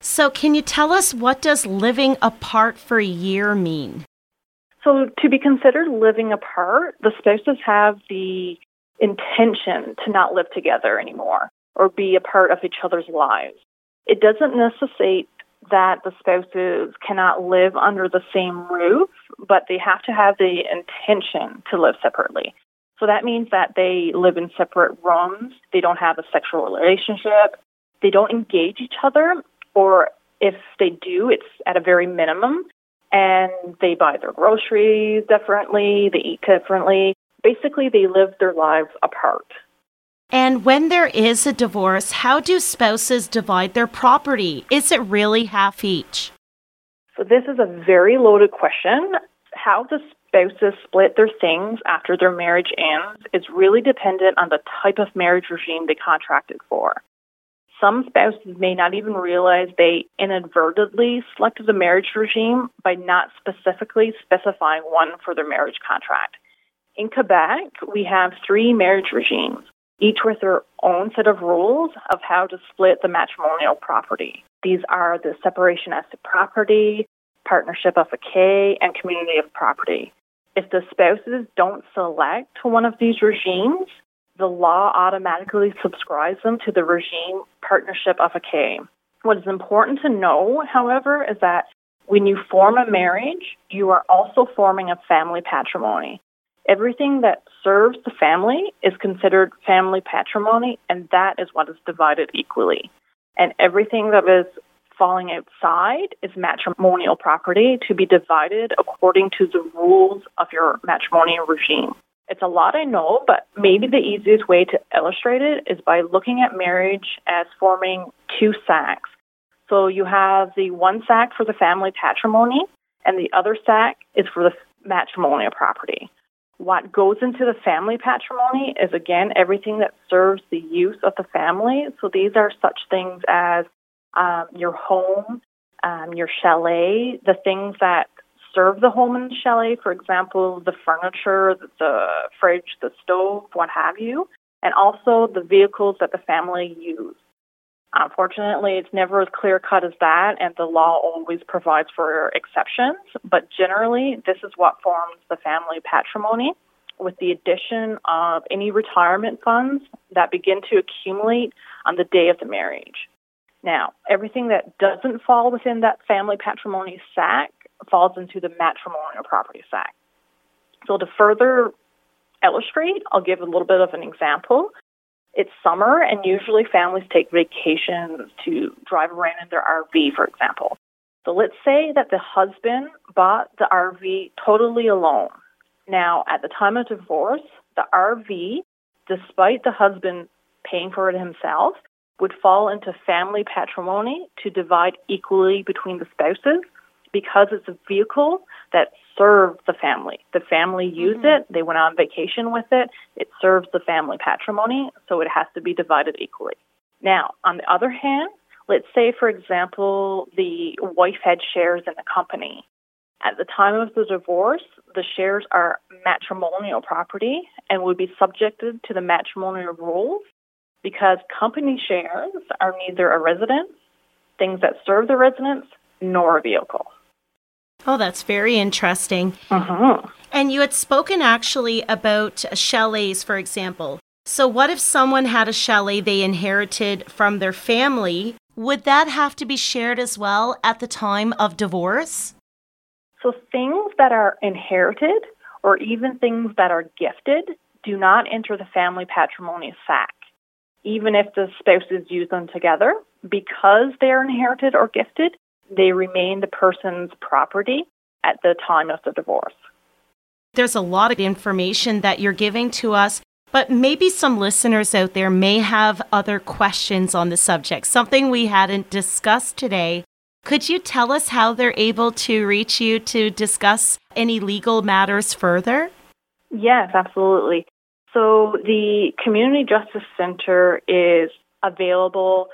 So can you tell us, what does living apart for a year mean? So to be considered living apart, the spouses have the intention to not live together anymore or be a part of each other's lives. It doesn't necessitate that the spouses cannot live under the same roof, but they have to have the intention to live separately. So that means that they live in separate rooms, they don't have a sexual relationship, they don't engage each other, or if they do, it's at a very minimum, and they buy their groceries differently, they eat differently. Basically, they live their lives apart. And when there is a divorce, how do spouses divide their property? Is it really half each? So this is a very loaded question. How the spouses split their things after their marriage ends is really dependent on the type of marriage regime they contracted for. Some spouses may not even realize they inadvertently selected a marriage regime by not specifically specifying one for their marriage contract. In Quebec, we have 3 marriage regimes, each with their own set of rules of how to split the matrimonial property. These are the separation as to property, partnership of a K, and community of property. If the spouses don't select one of these regimes, the law automatically subscribes them to the regime partnership of a K. What is important to know, however, is that when you form a marriage, you are also forming a family patrimony. Everything that serves the family is considered family patrimony, and that is what is divided equally. And everything that is falling outside is matrimonial property to be divided according to the rules of your matrimonial regime. It's a lot, I know, but maybe the easiest way to illustrate it is by looking at marriage as forming 2 sacks. So you have the one sack for the family patrimony, and the other sack is for the matrimonial property. What goes into the family patrimony is, again, everything that serves the use of the family. So these are such things as your home, your chalet, the things that serve the home and chalet, for example, the furniture, the fridge, the stove, what have you, and also the vehicles that the family use. Unfortunately, it's never as clear-cut as that, and the law always provides for exceptions, but generally, this is what forms the family patrimony, with the addition of any retirement funds that begin to accumulate on the day of the marriage. Now, everything that doesn't fall within that family patrimony sack falls into the matrimonial property sack. So to further illustrate, I'll give a little bit of an example. It's summer, and usually families take vacations to drive around in their RV, for example. So let's say that the husband bought the RV totally alone. Now, at the time of divorce, the RV, despite the husband paying for it himself, would fall into family patrimony to divide equally between the spouses because it's a vehicle that served the family. The family used it. They went on vacation with it. It serves the family patrimony, so it has to be divided equally. Now, on the other hand, let's say, for example, the wife had shares in the company. At the time of the divorce, the shares are matrimonial property and would be subjected to the matrimonial rules because company shares are neither a residence, things that serve the residence, nor a vehicle. Oh, that's very interesting. And you had spoken actually about chalets, for example. So what if someone had a chalet they inherited from their family? Would that have to be shared as well at the time of divorce? So things that are inherited or even things that are gifted do not enter the family patrimony sack, even if the spouses use them together. Because they are inherited or gifted, they remain the person's property at the time of the divorce. There's a lot of information that you're giving to us, but maybe some listeners out there may have other questions on the subject, something we hadn't discussed today. Could you tell us how they're able to reach you to discuss any legal matters further? Yes, absolutely. So the Community Justice Center is available.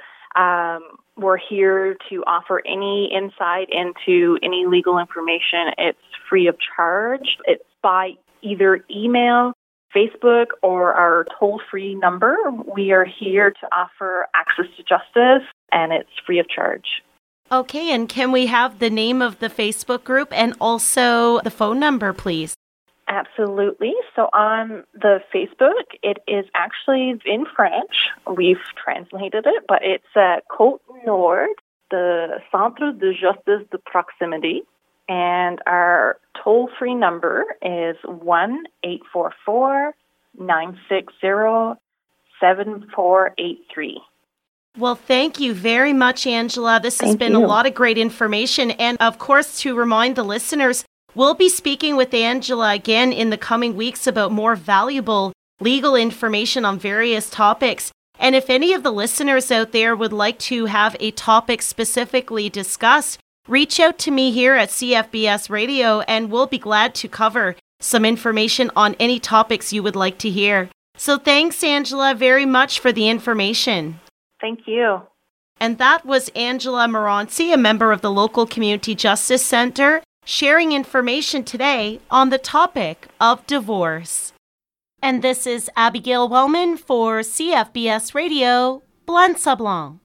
We're here to offer any insight into any legal information. It's free of charge. It's by either email, Facebook, or our toll-free number. We are here to offer access to justice, and it's free of charge. Okay, and can we have the name of the Facebook group and also the phone number, please? Absolutely. So on the Facebook, it is actually in French. We've translated it, but it's Côte Nord, the Centre de Justice de Proximité. And our toll-free number is 1-844-960-7483. Well, thank you very much, Angela. This has been a lot of great information. And of course, to remind the listeners, we'll be speaking with Angela again in the coming weeks about more valuable legal information on various topics. And if any of the listeners out there would like to have a topic specifically discussed, reach out to me here at CFBS Radio, and we'll be glad to cover some information on any topics you would like to hear. So thanks, Angela, very much for the information. Thank you. And that was Angela Moroncy, a member of the local Community Justice Center, sharing information today on the topic of divorce. And this is Abigail Wellman for CFBS Radio, Blanc Sablon.